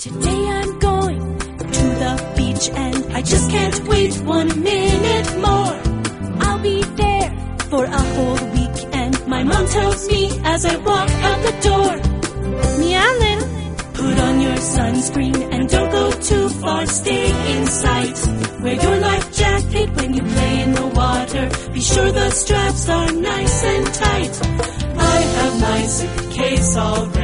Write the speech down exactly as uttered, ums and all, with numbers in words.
Today I'm going to the beach and I just can't wait one minute more. I'll be there for a whole week and my mom tells me as I walk out the door, Meowlin, put on your sunscreen and don't go too far, stay in sight. Wear your life jacket when you play in the water, be sure the straps are nice and tight. I have my suitcase all ready.